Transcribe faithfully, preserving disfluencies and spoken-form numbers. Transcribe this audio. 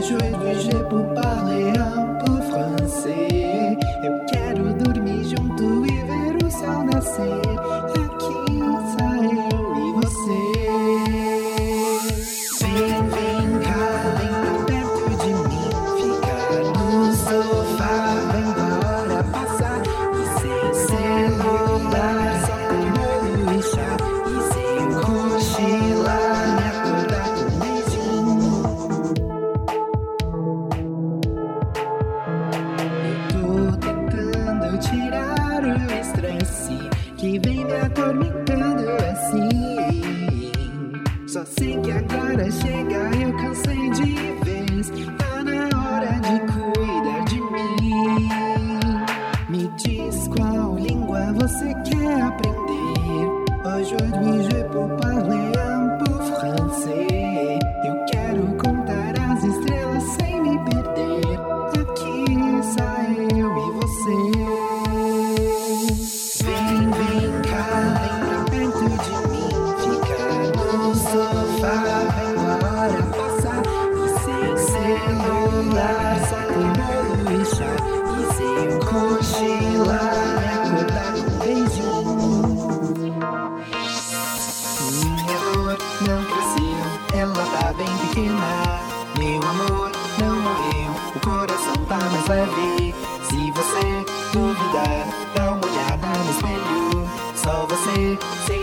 Aujourd'hui je peux parler un peu français. Eu quero dormir junto e ver o sol nascer. Aqui só eu e você. Vem, vem cá, vem pra perto de mim. Ficar no sofá, vem a hora passar. E sem celular, só com bolo e chá. E sem cochilar, me acordar com um beijinho. Eu tô tentando tirar o estresse que vem me atormentando assim. Só sei que agora chega, eu cansei de vez. Tá na hora de cuidar de mim. Me diz qual língua você quer aprender. Aujourd'hui je peux parler un peu français. Eu quero contar as estrelas sem me perder. Aqui só eu e você. Vem, vem cá, vem pra perto de mim. Ficar no sofá, vem a hora passar. E sem celular, só com bolo e chá. E sem cochilar, me acordar com um beijinho. Minha dor não cresceu, ela tá bem pequena. Meu amor não morreu, o coração tá mais leve. Se você duvidar, dá uma olhada no espelho. Só você,